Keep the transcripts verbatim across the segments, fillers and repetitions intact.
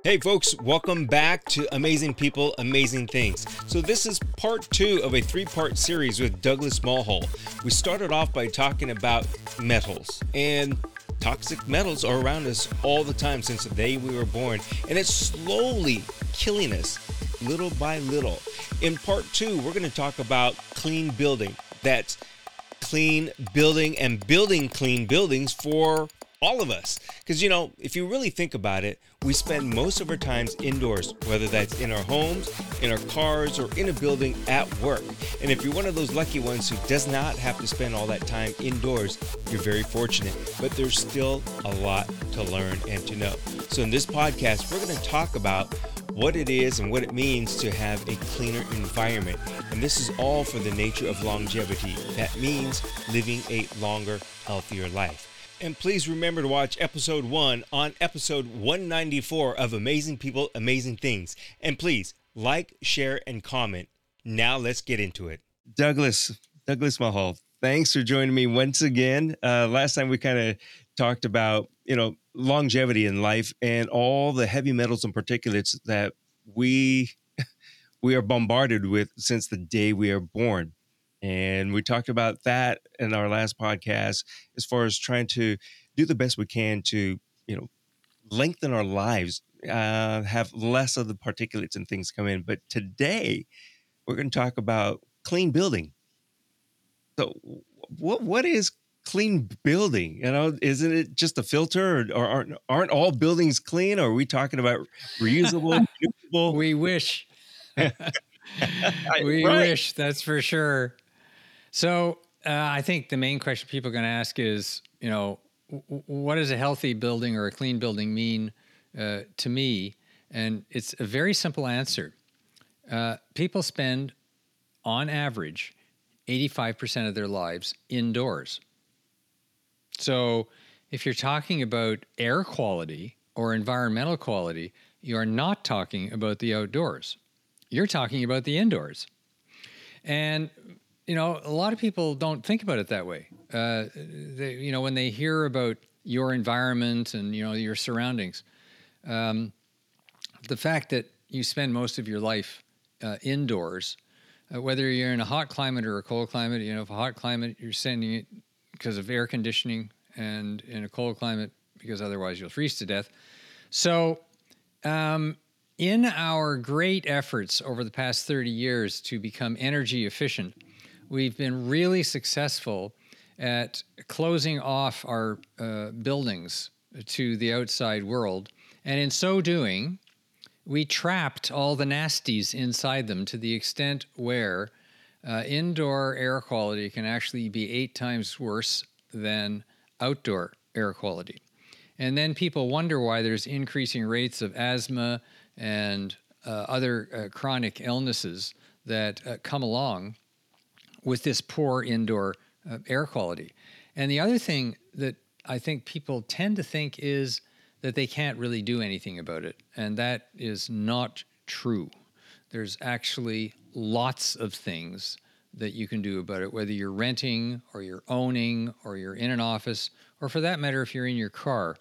Hey folks, welcome back to Amazing People, Amazing Things. So this is part two of a three-part series with Douglas Mulhall. We started off by talking about metals, and toxic metals are around us all the time since the day we were born, and it's slowly killing us little by little. In part two, we're going to talk about clean building. That's clean building and building clean buildings for all of us. Because, you know, if you really think about it, we spend most of our times indoors, whether that's in our homes, in our cars, or in a building at work. And if you're one of those lucky ones who does not have to spend all that time indoors, you're very fortunate. But there's still a lot to learn and to know. So in this podcast, we're going to talk about what it is and what it means to have a cleaner environment. And this is all for the nature of longevity. That means living a longer, healthier life. And please remember to watch episode one on episode one ninety-four of Amazing People, Amazing Things. And please like, share, and comment. Now let's get into it. Douglas, Douglas Mulhall, thanks for joining me once again. Uh, last time we kind of talked about, you know, longevity in life and all the heavy metals and particulates that we we are bombarded with since the day we are born. And we talked about that in our last podcast as far as trying to do the best we can to, you know, lengthen our lives, uh, have less of the particulates and things come in. But today we're going to talk about clean building. So what what is clean building? You know, isn't it just a filter, or, or aren't aren't all buildings clean? Or are we talking about reusable, renewable? We wish. we Right. wish, that's for sure. So uh, I think the main question people are going to ask is, you know, w- what does a healthy building or a clean building mean uh, to me? And it's a very simple answer. Uh, people spend, on average, eighty-five percent of their lives indoors. So if you're talking about air quality or environmental quality, you are not talking about the outdoors. You're talking about the indoors. And you know, a lot of people don't think about it that way. Uh, they, you know, when they hear about your environment and, you know, your surroundings, um, the fact that you spend most of your life uh, indoors, uh, whether you're in a hot climate or a cold climate, you know, if a hot climate, you're sending it because of air conditioning, and in a cold climate, because otherwise you'll freeze to death. So, um, in our great efforts over the past thirty years to become energy efficient, we've been really successful at closing off our uh, buildings to the outside world. And in so doing, we trapped all the nasties inside them to the extent where uh, indoor air quality can actually be eight times worse than outdoor air quality. And then people wonder why there's increasing rates of asthma and uh, other uh, chronic illnesses that uh, come along with this poor indoor uh, air quality. And the other thing that I think people tend to think is that they can't really do anything about it. And that is not true. There's actually lots of things that you can do about it, whether you're renting or you're owning or you're in an office, or for that matter, if you're in your car.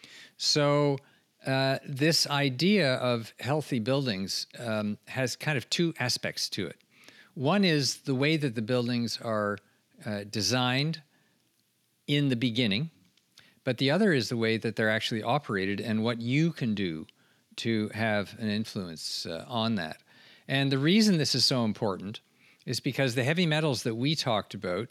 So uh, this idea of healthy buildings um, has kind of two aspects to it. One is the way that the buildings are uh, designed in the beginning, but the other is the way that they're actually operated and what you can do to have an influence uh, on that. And the reason this is so important is because the heavy metals that we talked about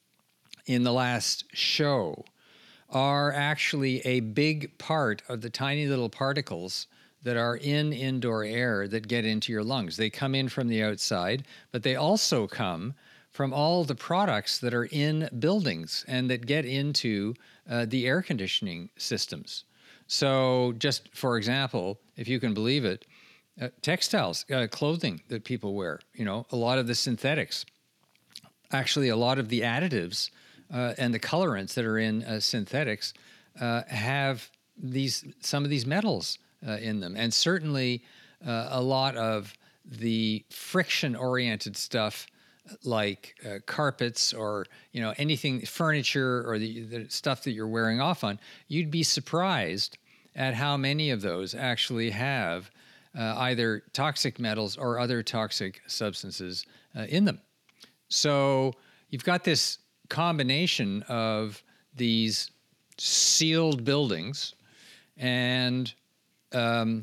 in the last show are actually a big part of the tiny little particles that are in indoor air that get into your lungs. They come in from the outside, but they also come from all the products that are in buildings and that get into uh, the air conditioning systems. So just for example, if you can believe it, uh, textiles, uh, clothing that people wear, you know, a lot of the synthetics, actually a lot of the additives uh, and the colorants that are in uh, synthetics uh, have these some of these metals Uh, in them. And certainly uh, a lot of the friction-oriented stuff like uh, carpets or, you know, anything, furniture or the, the stuff that you're wearing off on, you'd be surprised at how many of those actually have uh, either toxic metals or other toxic substances uh, in them. So you've got this combination of these sealed buildings and um,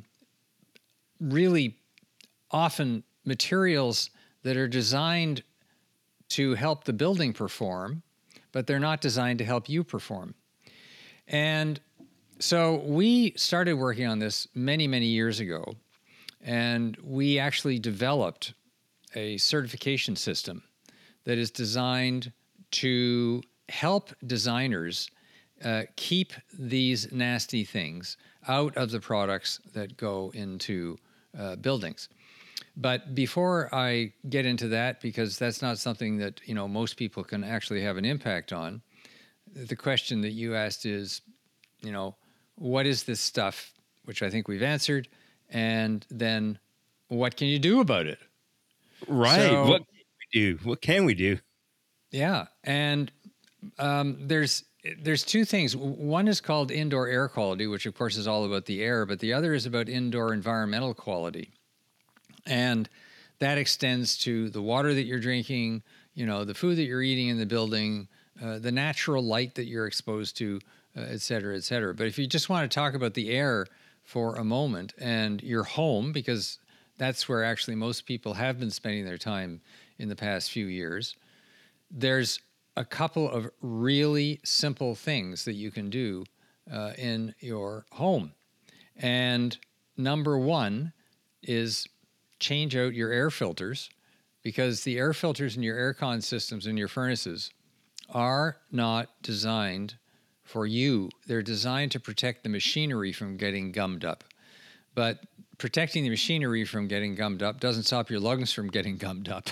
really often materials that are designed to help the building perform, but they're not designed to help you perform. And so we started working on this many, many years ago, and we actually developed a certification system that is designed to help designers uh, keep these nasty things out of the products that go into uh, buildings. But before I get into that, because that's not something that, you know, most people can actually have an impact on, the question that you asked is, you know, what is this stuff, which I think we've answered, and then what can you do about it? Right. So, what can we do? What can we do? Yeah, and um, there's there's two things. One is called indoor air quality, which of course is all about the air, but the other is about indoor environmental quality. And that extends to the water that you're drinking, you know, the food that you're eating in the building, uh, the natural light that you're exposed to, uh, et cetera, et cetera. But if you just want to talk about the air for a moment and your home, because that's where actually most people have been spending their time in the past few years, there's a couple of really simple things that you can do uh, in your home. And number one is change out your air filters, because the air filters in your aircon systems and your furnaces are not designed for you. They're designed to protect the machinery from getting gummed up. But protecting the machinery from getting gummed up doesn't stop your lungs from getting gummed up.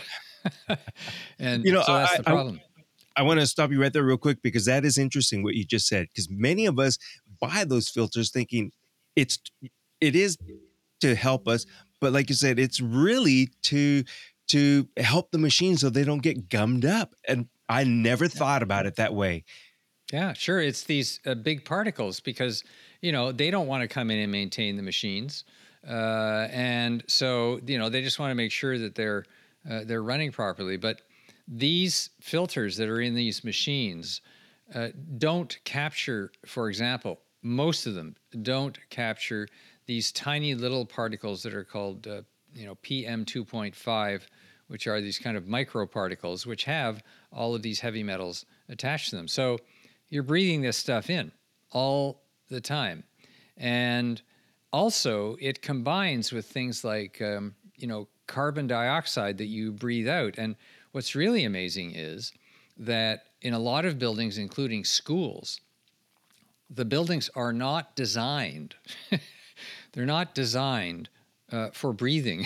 And You know, so that's I, the problem. I, I want to stop you right there real quick, because that is interesting what you just said, because many of us buy those filters thinking it's it is to help us, but like you said, it's really to to help the machine so they don't get gummed up. And I never thought about it that way. Yeah, sure. It's these uh, big particles because, you know, they don't want to come in and maintain the machines. Uh, and so, you know, they just want to make sure that they're uh, they're running properly. But these filters that are in these machines uh, don't capture, for example, most of them don't capture these tiny little particles that are called, uh, you know, P M two point five, which are these kind of microparticles, which have all of these heavy metals attached to them. So you're breathing this stuff in all the time. And also it combines with things like, um, you know, carbon dioxide that you breathe out. And what's really amazing is that in a lot of buildings, including schools, the buildings are not designed They're not designed uh, for breathing,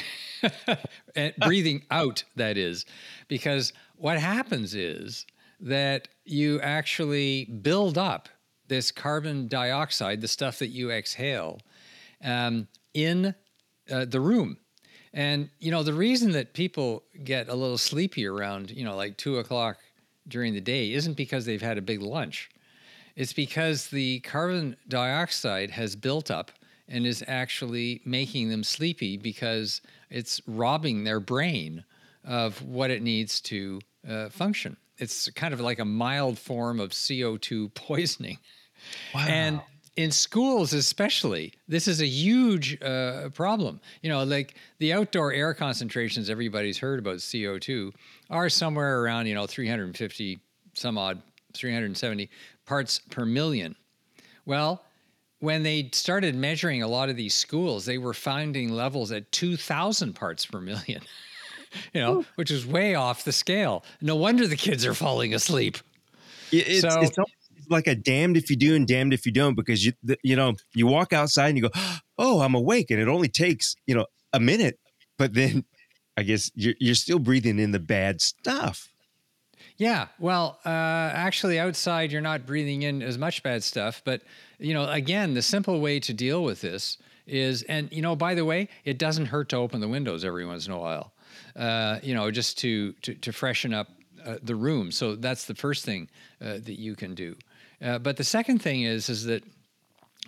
and breathing out, that is, because what happens is that you actually build up this carbon dioxide, the stuff that you exhale, um, in uh, the room. And, you know, the reason that people get a little sleepy around, you know, like two o'clock during the day isn't because they've had a big lunch. It's because the carbon dioxide has built up and is actually making them sleepy because it's robbing their brain of what it needs to uh, function. It's kind of like a mild form of C O two poisoning. Wow. And in schools especially, this is a huge uh, problem. You know, like the outdoor air concentrations everybody's heard about C O two are somewhere around, you know, three hundred fifty some odd, three hundred seventy parts per million. Well, when they started measuring a lot of these schools, they were finding levels at two thousand parts per million, you know, Ooh. Which is way off the scale. No wonder the kids are falling asleep. It's, so, it's like a damned if you do and damned if you don't, because, you you know, you walk outside and you go, oh, I'm awake. And it only takes, you know, a minute. But then I guess you're, you're still breathing in the bad stuff. Yeah, well, uh, actually outside, you're not breathing in as much bad stuff. But, you know, again, the simple way to deal with this is, and, you know, by the way, it doesn't hurt to open the windows every once in a while, uh, you know, just to, to, to freshen up uh, the room. So that's the first thing uh, that you can do. Uh, but the second thing is, is that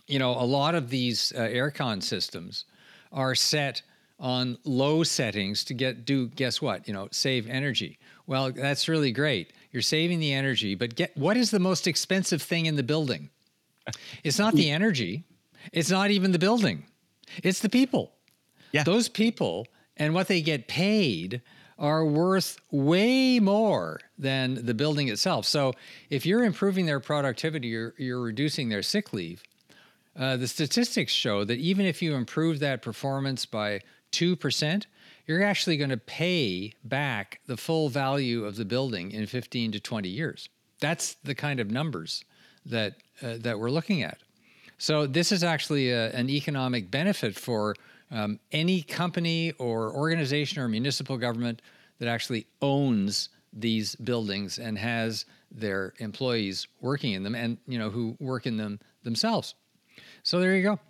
you know, a lot of these uh, aircon systems are set on low settings to get do guess what? You know, save energy. Well, that's really great. You're saving the energy, but get what is the most expensive thing in the building? It's not the energy. It's not even the building. It's the people. Yeah. Those people and what they get paid are worth way more than the building itself. So if you're improving their productivity, you're, you're reducing their sick leave. Uh, the statistics show that even if you improve that performance by two percent, you're actually going to pay back the full value of the building in fifteen to twenty years. That's the kind of numbers that uh, that we're looking at. So this is actually a, an economic benefit for um, any company or organization or municipal government that actually owns these buildings and has their employees working in them, and you know who work in them themselves. So there you go.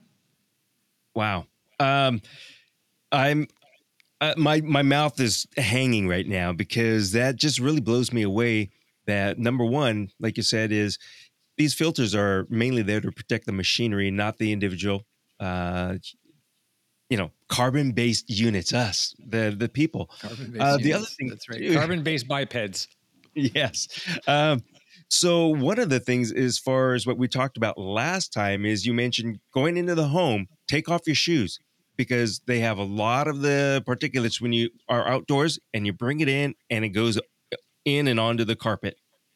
Wow. Um, I'm uh, my my mouth is hanging right now because that just really blows me away. That number one, like you said, is these filters are mainly there to protect the machinery, not the individual. Uh, you know, carbon-based units, us, the the people. Carbon-based Uh, the units. other thing, That's right. Carbon-based bipeds. yes. Um, so one of the things, as far as what we talked about last time, is you mentioned going into the home, take off your shoes because they have a lot of the particulates when you are outdoors, and you bring it in, and it goes in and onto the carpet.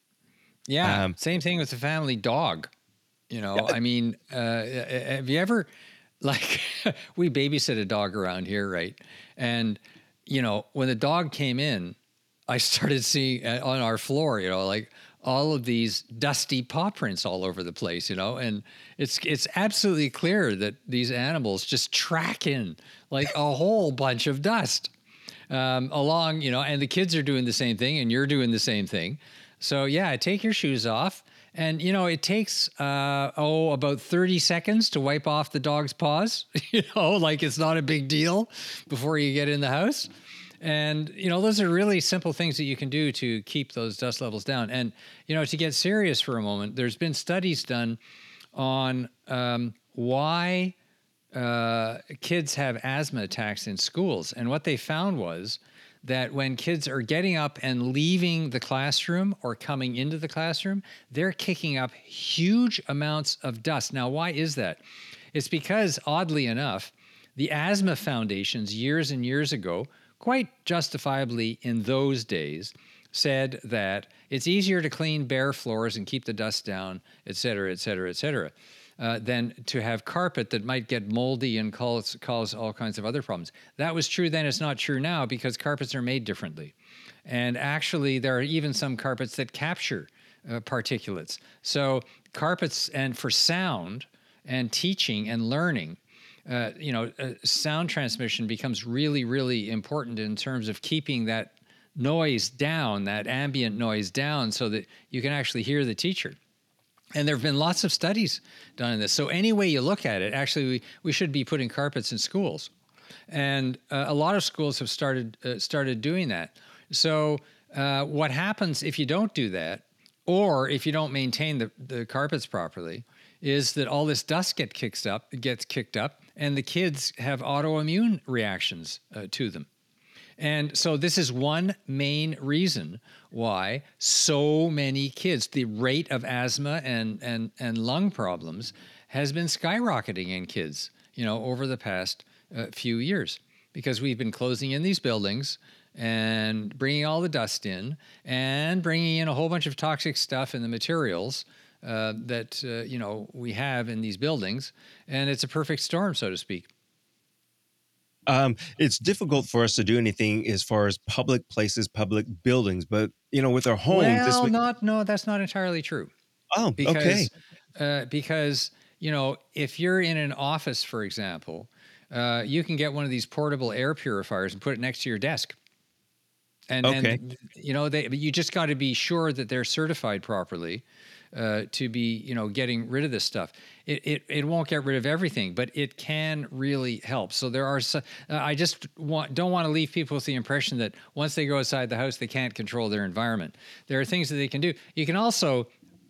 Yeah. Um, Same thing with the family dog. You know, I mean, uh, have you ever, like, we babysit a dog around here, right? And, you know, when the dog came in, I started seeing uh, on our floor, you know, like all of these dusty paw prints all over the place, you know, and it's it's absolutely clear that these animals just track in like a whole bunch of dust um, along, you know, and the kids are doing the same thing and you're doing the same thing. So yeah, take your shoes off. And, you know, it takes, uh, oh, about thirty seconds to wipe off the dog's paws, you know, like it's not a big deal before you get in the house. And, you know, those are really simple things that you can do to keep those dust levels down. And, you know, to get serious for a moment, there's been studies done on um, why uh, kids have asthma attacks in schools. And what they found was that when kids are getting up and leaving the classroom or coming into the classroom, they're kicking up huge amounts of dust. Now, why is that? It's because, oddly enough, the asthma foundations years and years ago, quite justifiably in those days, said that it's easier to clean bare floors and keep the dust down, et cetera, et cetera, et cetera, uh, than to have carpet that might get moldy and cause, cause all kinds of other problems. That was true then. It's not true now because carpets are made differently. And actually, there are even some carpets that capture uh, particulates. So carpets, and for sound and teaching and learning, Uh, you know, uh, sound transmission becomes really, really important in terms of keeping that noise down, that ambient noise down, so that you can actually hear the teacher. And there have been lots of studies done in this. So any way you look at it, actually, we, we should be putting carpets in schools. And uh, a lot of schools have started uh, started doing that. So uh, what happens if you don't do that, or if you don't maintain the, the carpets properly, is that all this dust get kicked up, gets kicked up, and the kids have autoimmune reactions uh, to them. And so this is one main reason why so many kids, the rate of asthma and, and, and lung problems has been skyrocketing in kids, you know, over the past uh, few years, because we've been closing in these buildings and bringing all the dust in and bringing in a whole bunch of toxic stuff in the materials Uh, that, uh, you know, we have in these buildings, and it's a perfect storm, so to speak. Um, it's difficult for us to do anything as far as public places, public buildings, but, you know, with our homes, this Well, way- not, no, that's not entirely true. oh, Because, okay. uh, because, you know, if you're in an office, for example, uh, you can get one of these portable air purifiers and put it next to your desk. And, Okay. and you know, they, you just got to be sure that they're certified properly uh, to be, you know, getting rid of this stuff. It, it it won't get rid of everything, but it can really help. So there are, so, uh, I just want don't want to leave people with the impression that once they go outside the house, they can't control their environment. There are things that they can do. You can also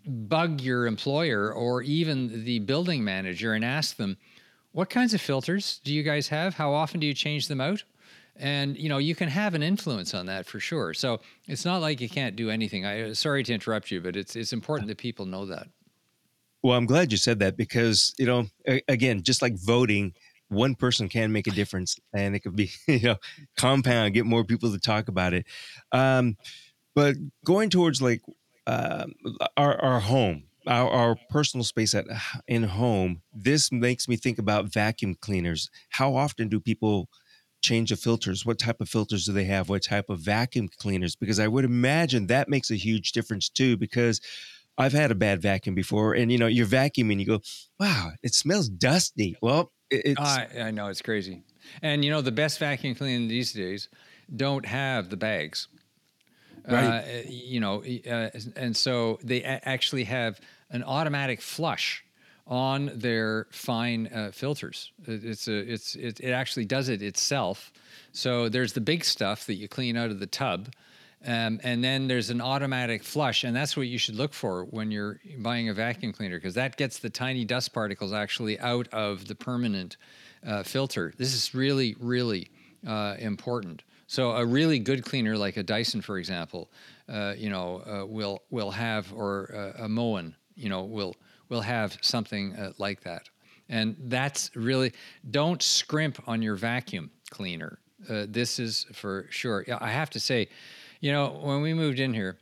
bug your employer or even the building manager and ask them, what kinds of filters do you guys have? How often do you change them out? And, you know, you can have an influence on that for sure. So it's not like you can't do anything. I sorry to interrupt you, but it's it's important that people know that. Well, I'm glad you said that because, you know, a- again, just like voting, one person can make a difference and it could be, you know, compound, get more people to talk about it. Um, but going towards like um, our, our home, our, our personal space at in home, this makes me think about vacuum cleaners. How often do people change the filters? What type of filters do they have? What type of vacuum cleaners? Because I would imagine that makes a huge difference too, because I've had a bad vacuum before and, you know, you're vacuuming, you go, wow, it smells dusty. Well, it- it's I, I know it's crazy. And, you know, the best vacuum cleaner these days don't have the bags. right. Uh, you know, uh, and so they a- actually have an automatic flush on their fine uh, filters. It- It's a, it's, it, it actually does it itself. So there's the big stuff that you clean out of the tub. Um, and then there's an automatic flush, and that's what you should look for when you're buying a vacuum cleaner, because that gets the tiny dust particles actually out of the permanent uh, filter. This is really, really uh, important. So a really good cleaner, like a Dyson, for example, uh, you know, uh, will will have, or uh, a Moen, you know, will will have something uh, like that. And that's really, don't scrimp on your vacuum cleaner. Uh, this is for sure. Yeah, I have to say, you know, when we moved in here,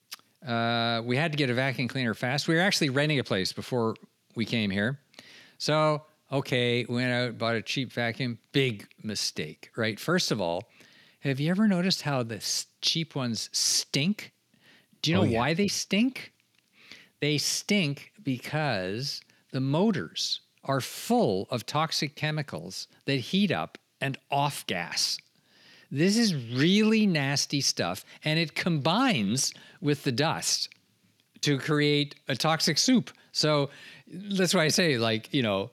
uh, we had to get a vacuum cleaner fast. We were actually renting a place before we came here. So, okay, went out, bought a cheap vacuum. Big mistake, right? First of all, have you ever noticed how the s- cheap ones stink? Do you Oh know yeah. why they stink? They stink because the motors are full of toxic chemicals that heat up and off gas. This is really nasty stuff, and it combines with the dust to create a toxic soup. So that's why I say, like, you know,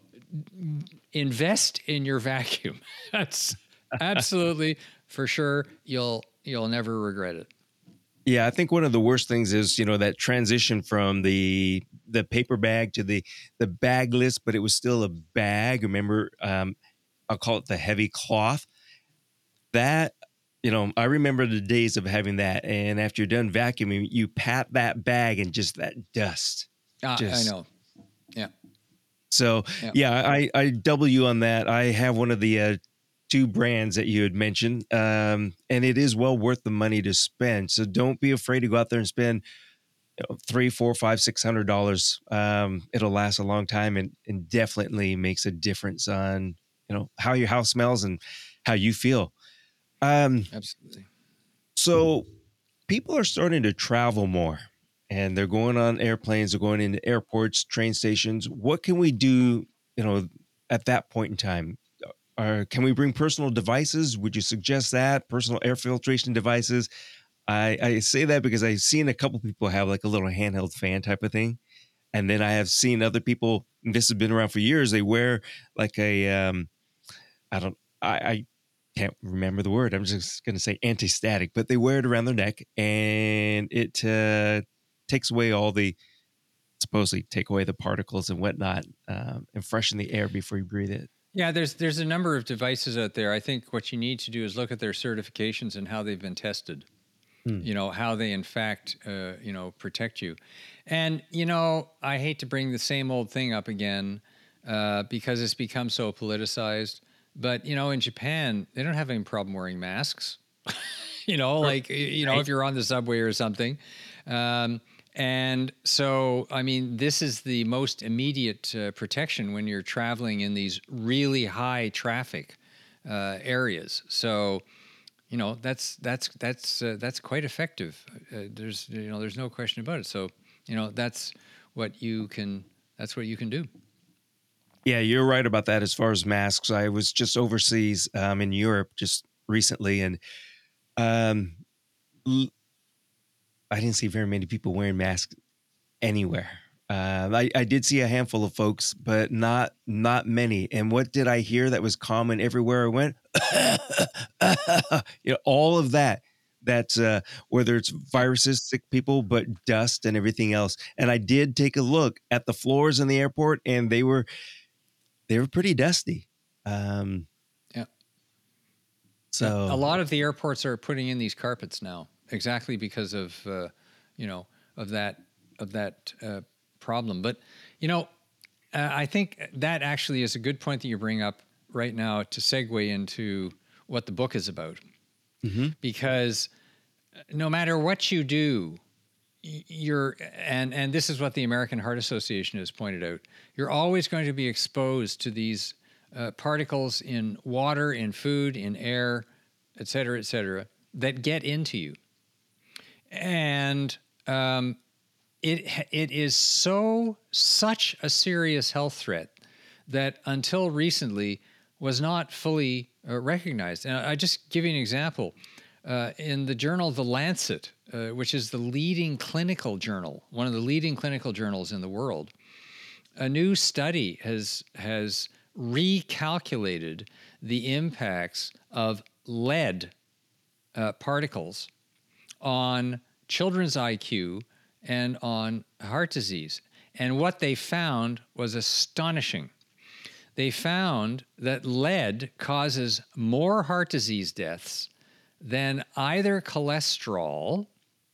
invest in your vacuum. That's absolutely for sure. You'll you'll never regret it. Yeah, I think one of the worst things is, you know, that transition from the the paper bag to the the bagless, but it was still a bag. Remember, um, I'll call it the heavy cloth. That, you know, I remember the days of having that. And after you're done vacuuming, you pat that bag and just that dust. Uh, I Just know. Yeah. so Yeah. yeah, I I double you on that. I have one of the uh, two brands that you had mentioned, um, and it is well worth the money to spend. So don't be afraid to go out there and spend, you know, three, four, five, six hundred dollars. Um, it'll last a long time and and definitely makes a difference on, you know, how your house smells and how you feel. Um, Absolutely. so people are starting to travel more and they're going on airplanes, they're going into airports, train stations. What can we do, you know, at that point in time? Or can we bring personal devices? Would you suggest that? Personal air filtration devices? I, I say that because I've seen a couple people have like a little handheld fan type of thing. And then I have seen other people, and this has been around for years, they wear like a, um, I don't, I, I can't remember the word. I'm just going to say anti-static, but they wear it around their neck and it uh, takes away all the, supposedly take away the particles and whatnot, um, and freshen the air before you breathe it. Yeah, there's there's a number of devices out there. I think what you need to do is look at their certifications and how they've been tested. Hmm. You know, how they in fact uh, you know, protect you. And you know, I hate to bring the same old thing up again, uh, because it's become so politicized. But you know, in Japan, they don't have any problem wearing masks. You know, like, you know, Right. if you're on the subway or something. Um, and so, I mean, this is the most immediate uh, protection when you're traveling in these really high traffic uh, areas. So, you know, that's that's that's uh, that's quite effective. Uh, there's, you know, there's no question about it. So, you know, that's what you can that's what you can do. Yeah, you're right about that as far as masks. I was just overseas, um, in Europe just recently, and um, l- I didn't see very many people wearing masks anywhere. Um, I, I did see a handful of folks, but not not many. And what did I hear that was common everywhere I went? You know, all of that. That's uh, whether it's viruses, sick people, but dust and everything else. And I did take a look at the floors in the airport, and they were they were pretty dusty. Um, Yeah. so A lot of the airports are putting in these carpets now, exactly because of, uh, you know, of that of that uh, problem. But, you know, uh, I think that actually is a good point that you bring up right now to segue into what the book is about. Mm-hmm. Because no matter what you do, you're and and this is what the American Heart Association has pointed out. You're always going to be exposed to these uh, particles in water, in food, in air, et cetera, et cetera, that get into you. And um, it it is so such a serious health threat that until recently was not fully uh, recognized. And I just give you an example. Uh, in the journal The Lancet, uh, which is the leading clinical journal, one of the leading clinical journals in the world, a new study has has recalculated the impacts of lead uh, particles on children's I Q and on heart disease. And what they found was astonishing. They found that lead causes more heart disease deaths than either cholesterol,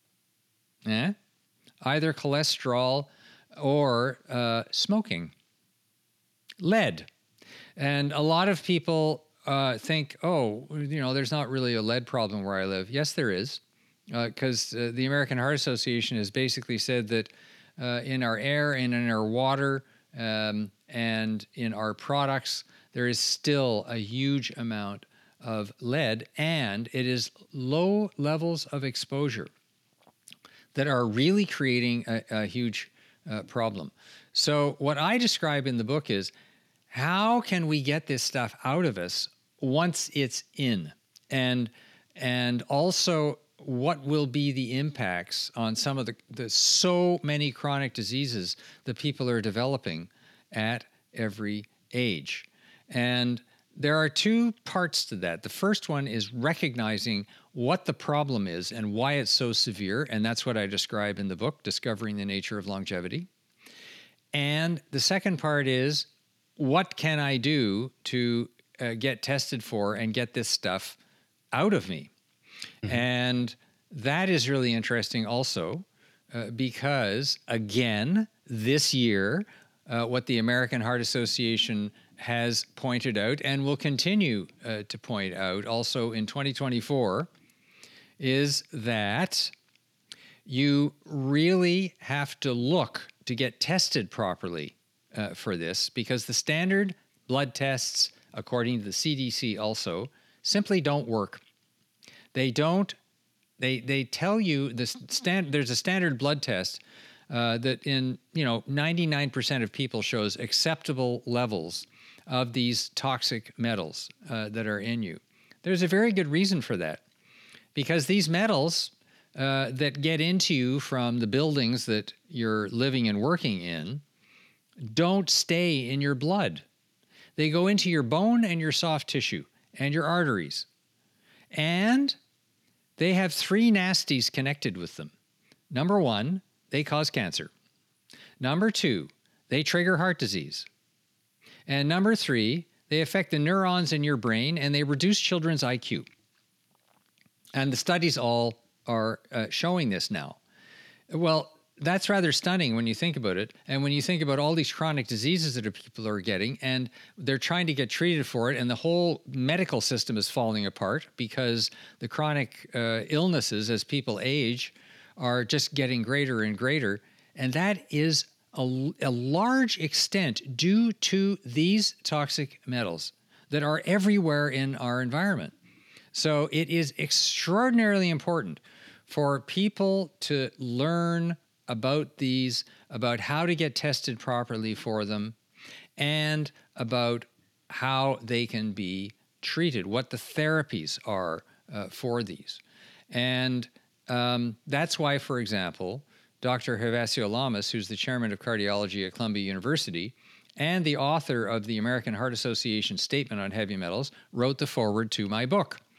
eh? either cholesterol or uh, smoking. Lead. And a lot of people uh, think, oh, you know, there's not really a lead problem where I live. Yes, there is, because uh, uh, the American Heart Association has basically said that uh, in our air and in our water um, and in our products, there is still a huge amount of lead, and it is low levels of exposure that are really creating a, a huge uh, problem. So what I describe in the book is, how can we get this stuff out of us once it's in? And and also, what will be the impacts on some of the, the so many chronic diseases that people are developing at every age? And there are two parts to that. The first one is recognizing what the problem is and why it's so severe, and that's what I describe in the book, Discovering the Nature of Longevity. And the second part is, what can I do to uh, get tested for and get this stuff out of me? Mm-hmm. And that is really interesting also uh, because, again, this year, uh, what the American Heart Association has pointed out and will continue uh, to point out also in twenty twenty-four is that you really have to look to get tested properly uh, for this, because the standard blood tests, according to the C D C also, simply don't work. They don't, they they tell you, the stand, there's a standard blood test uh, that in, you know, ninety-nine percent of people shows acceptable levels of these toxic metals uh, that are in you. There's a very good reason for that, because these metals uh, that get into you from the buildings that you're living and working in don't stay in your blood. They go into your bone and your soft tissue and your arteries. And they have three nasties connected with them. Number one, they cause cancer. Number two, they trigger heart disease. And number three, they affect the neurons in your brain and they reduce children's I Q. And the studies all are uh, showing this now. Well, that's rather stunning when you think about it. And when you think about all these chronic diseases that people are getting, and they're trying to get treated for it, and the whole medical system is falling apart because the chronic uh, illnesses as people age are just getting greater and greater. And that is a, a large extent due to these toxic metals that are everywhere in our environment. So it is extraordinarily important for people to learn about these, about how to get tested properly for them, and about how they can be treated, what the therapies are uh, for these. And um, that's why, for example, Doctor Gervasio Lamas, who's the chairman of cardiology at Columbia University and the author of the American Heart Association Statement on Heavy Metals, wrote the foreword to my book,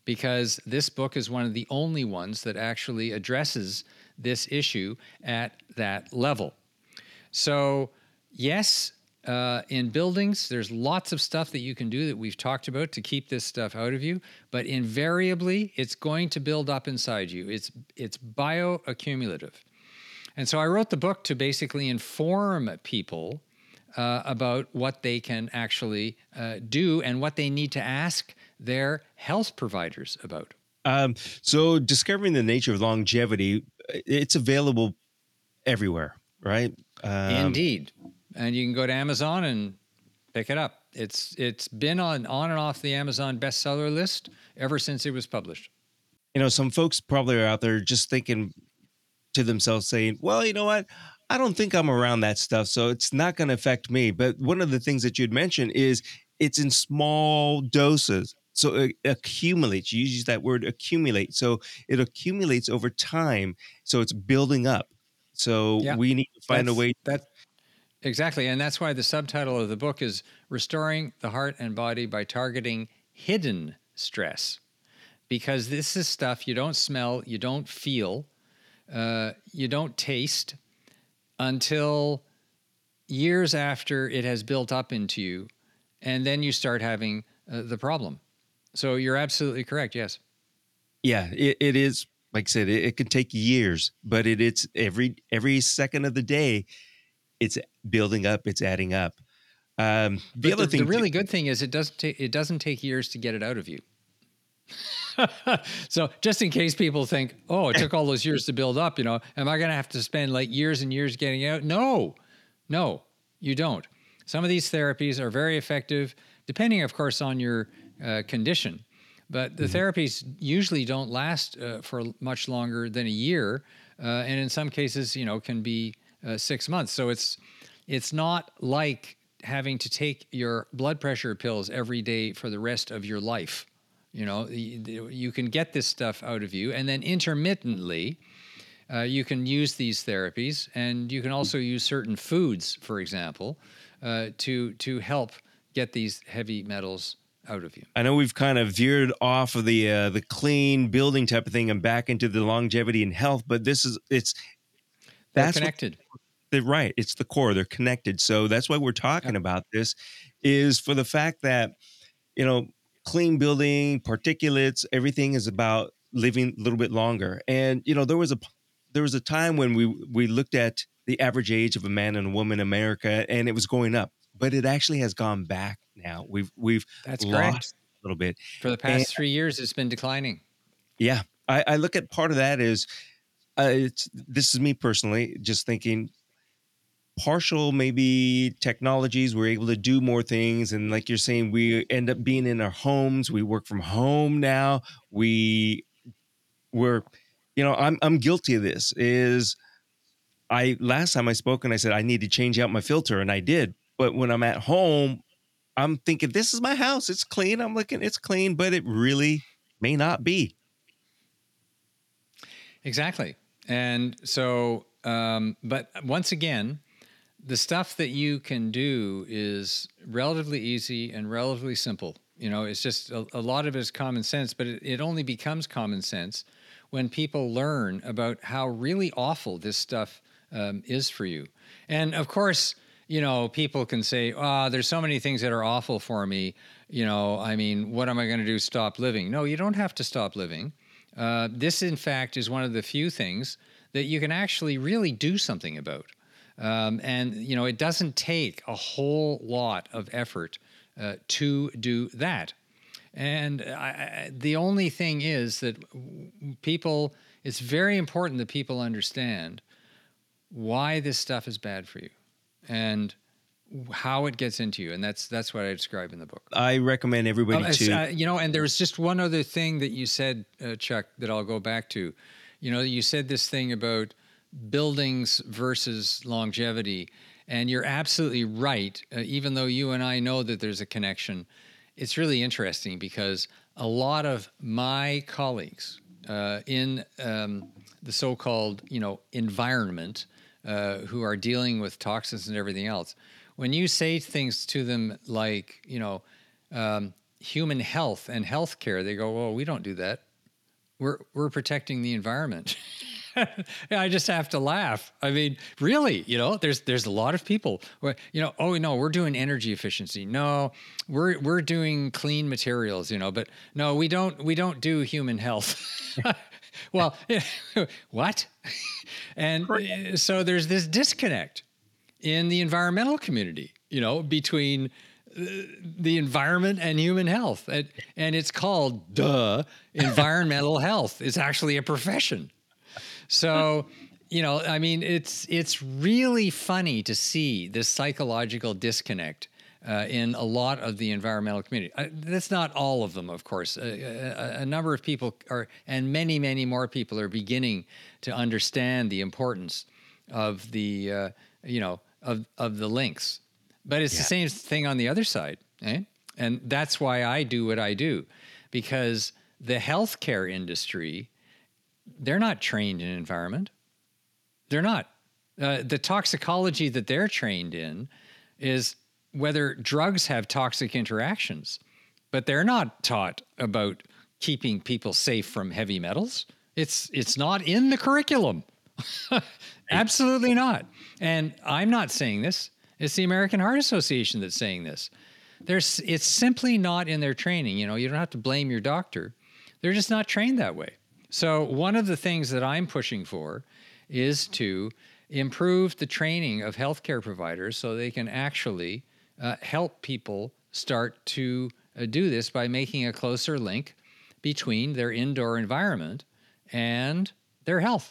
because this book is one of the only ones that actually addresses this issue at that level. So, yes, uh, in buildings, there's lots of stuff that you can do that we've talked about to keep this stuff out of you, but invariably, it's going to build up inside you. It's, it's bioaccumulative. And so I wrote the book to basically inform people uh, about what they can actually uh, do and what they need to ask their health providers about. Um, so discovering the nature of longevity, it's available everywhere, right? Um, Indeed. And you can go to Amazon and pick it up. It's it's been on, on and off the Amazon bestseller list ever since it was published. You know, some folks probably are out there just thinking to themselves saying, well, you know what? I don't think I'm around that stuff, so it's not going to affect me. But one of the things that you'd mentioned is it's in small doses. So it accumulates. You use that word accumulate. So it accumulates over time. So it's building up. So yeah, we need to find that's, a way. That, exactly. And that's why the subtitle of the book is Restoring the Heart and Body by Targeting Hidden Stress. Because this is stuff you don't smell, you don't feel, uh, you don't taste until years after it has built up into you. And then you start having uh, the problem. So you're absolutely correct. Yes. Yeah, it, it is. Like I said, it, it can take years, but it, it's every every second of the day, it's building up, it's adding up. Um, the but other the, thing, the really too, good thing is it doesn't take it doesn't take years to get it out of you. So just in case people think, oh, it took all those years to build up, you know, am I going to have to spend like years and years getting it out? No, no, you don't. Some of these therapies are very effective, depending, of course, on your uh, condition. But the mm-hmm. therapies usually don't last uh, for much longer than a year, uh, and in some cases, you know, can be uh, six months. So it's it's not like having to take your blood pressure pills every day for the rest of your life. You know, you, you can get this stuff out of you, and then intermittently, uh, you can use these therapies, and you can also use certain foods, for example, uh, to to help get these heavy metals out of you. I know we've kind of veered off of the uh, the clean building type of thing and back into the longevity and health, but this is it's They're that's connected. What, they're right. It's the core. They're connected. So that's why we're talking yep. about this, is for the fact that, you know, clean building, particulates, everything is about living a little bit longer. And, you know, there was a there was a time when we we looked at the average age of a man and a woman in America, and it was going up, but it actually has gone back now. We've we've That's lost correct. a little bit. For the past and, three years, it's been declining. Yeah. I, I look at part of that is, uh, it's, this is me personally, just thinking, partial maybe technologies, we're able to do more things, and like you're saying, we end up being in our homes, we work from home now, we we're you know i'm i'm guilty of this. Is I last time I spoke and I said I need to change out my filter, and I did, but when I'm at home, I'm thinking this is my house, it's clean, I'm looking, it's clean, but it really may not be. Exactly. And so um but once again, the stuff that you can do is relatively easy and relatively simple. You know, it's just a, a lot of it is common sense, but it, it only becomes common sense when people learn about how really awful this stuff um, is for you. And of course, you know, people can say, oh, there's so many things that are awful for me. You know, I mean, what am I going to do? Stop living? No, you don't have to stop living. Uh, this, in fact, is one of the few things that you can actually really do something about. Um, and, you know, it doesn't take a whole lot of effort uh, to do that. And I, I, the only thing is that people, it's very important that people understand why this stuff is bad for you and how it gets into you. And that's that's what I describe in the book. I recommend everybody uh, to... Uh, you know, and there's just one other thing that you said, uh, Chuck, that I'll go back to. You know, you said this thing about buildings versus longevity, and you're absolutely right. Uh, even though you and I know that there's a connection, it's really interesting because a lot of my colleagues uh, in um, the so-called, you know, environment uh, who are dealing with toxins and everything else, when you say things to them like, you know, um, human health and healthcare, they go, well, we don't do that. We're we're protecting the environment. I just have to laugh. I mean, really, you know, there's there's a lot of people where, you know, oh no, we're doing energy efficiency. No, we're we're doing clean materials, you know, but no, we don't we don't do human health. Well, what? And uh, so there's this disconnect in the environmental community, you know, between the environment and human health. And, and it's called, duh, environmental health. It's actually a profession. So, you know, I mean, it's it's really funny to see this psychological disconnect uh, in a lot of the environmental community. Uh, that's not all of them, of course. A, a, a number of people are, and many, many more people are beginning to understand the importance of the, uh, you know, of, of the links. But it's yeah. the same thing on the other side, eh? And that's why I do what I do, because the healthcare industry, they're not trained in environment. They're not. Uh, the toxicology that they're trained in is whether drugs have toxic interactions, but they're not taught about keeping people safe from heavy metals. It's it's not in the curriculum. Absolutely not. And I'm not saying this. It's the American Heart Association that's saying this. There's, it's simply not in their training. You know, you don't have to blame your doctor. They're just not trained that way. So one of the things that I'm pushing for is to improve the training of healthcare providers so they can actually uh, help people start to uh, do this by making a closer link between their indoor environment and their health.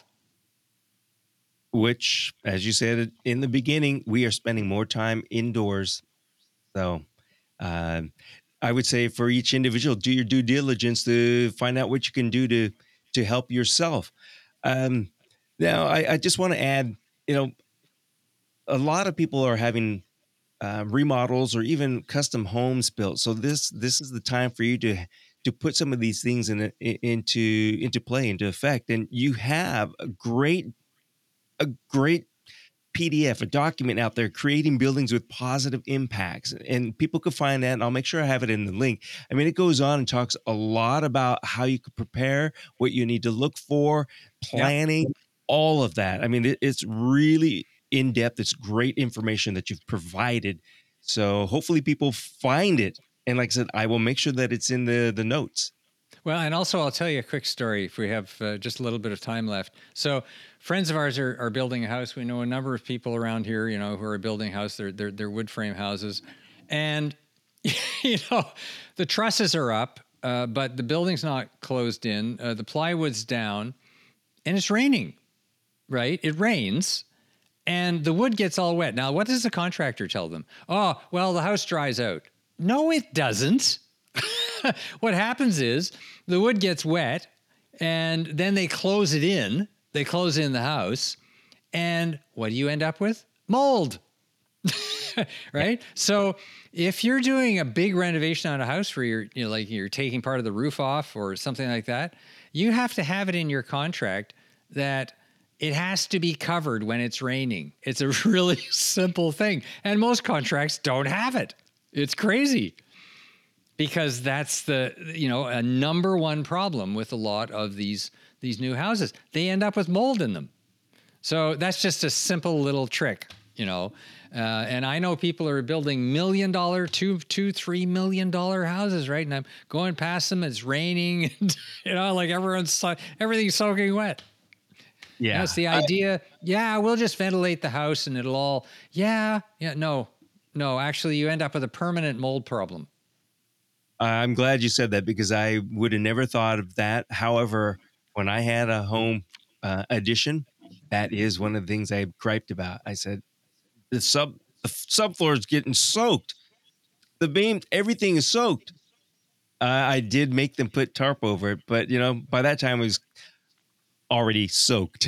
Which, as you said in the beginning, we are spending more time indoors. So uh, I would say for each individual, do your due diligence to find out what you can do to to help yourself. Um, now, I, I just want to add, you know, a lot of people are having uh, remodels or even custom homes built. So this this is the time for you to to put some of these things in, in into into play, into effect. And you have a great a great P D F, a document out there, creating buildings with positive impacts. And people can find that, and I'll make sure I have it in the link. I mean, it goes on and talks a lot about how you could prepare, what you need to look for, planning, yep. all of that. I mean, it, it's really in-depth. It's great information that you've provided. So hopefully people find it. And like I said, I will make sure that it's in the, the notes. Well, and also I'll tell you a quick story if we have uh, just a little bit of time left. So friends of ours are, are building a house. We know a number of people around here, you know, who are building a house. They're, they're, they're wood frame houses. And, you know, the trusses are up, uh, but the building's not closed in. Uh, the plywood's down, and it's raining, right? It rains, and the wood gets all wet. Now, what does the contractor tell them? Oh, well, the house dries out. No, it doesn't. What happens is the wood gets wet, and then they close it in. They close in the house, and what do you end up with? Mold, right? Yeah. So if you're doing a big renovation on a house where you're, you know, like you're taking part of the roof off or something like that, you have to have it in your contract that it has to be covered when it's raining. It's a really simple thing, and most contracts don't have it. It's crazy. Because that's the, you know, a number one problem with a lot of these these new houses. They end up with mold in them. So that's just a simple little trick, you know. Uh, and I know people are building million dollar, two, two, three million dollar houses, right? And I'm going past them. It's raining, and, you know, like everyone's so, everything's soaking wet. Yeah, that's the idea. I, yeah, we'll just ventilate the house, and it'll all. Yeah, yeah. No, no. Actually, you end up with a permanent mold problem. I'm glad you said that, because I would have never thought of that. However, when I had a home uh, addition, that is one of the things I griped about. I said, the sub the subfloor is getting soaked. The beam, everything is soaked. Uh, I did make them put tarp over it, but you know, by that time it was already soaked.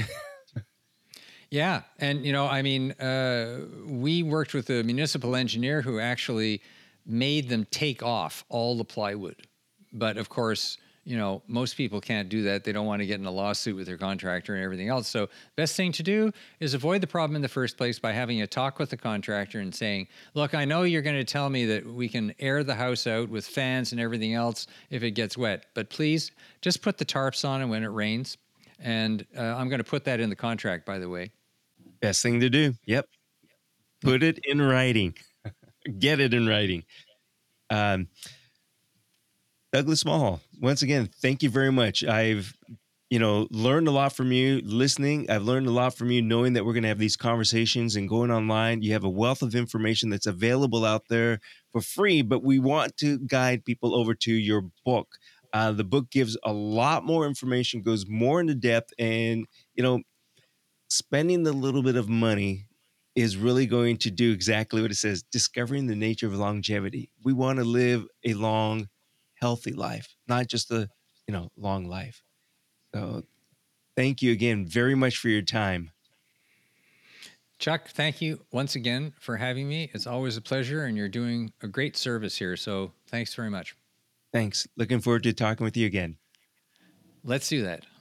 Yeah, and you know, I mean, uh, we worked with a municipal engineer who actually made them take off all the plywood. But of course, you know, most people can't do that. They don't want to get in a lawsuit with their contractor and everything else. So best thing to do is avoid the problem in the first place by having a talk with the contractor and saying, look, I know you're going to tell me that we can air the house out with fans and everything else if it gets wet, but please just put the tarps on it when it rains. And uh, I'm going to put that in the contract, by the way. Best thing to do. Yep. Put it in writing. Get it in writing. Um, Douglas Smallhall, once again, thank you very much. I've, you know, learned a lot from you listening. I've learned a lot from you knowing that we're going to have these conversations and going online. You have a wealth of information that's available out there for free, but we want to guide people over to your book. Uh, the book gives a lot more information, goes more into depth, and, you know, spending the little bit of money is really going to do exactly what it says, discovering the nature of longevity. We want to live a long, healthy life, not just a, you know, long life. So thank you again very much for your time. Chuck, thank you once again for having me. It's always a pleasure, and you're doing a great service here. So thanks very much. Thanks. Looking forward to talking with you again. Let's do that.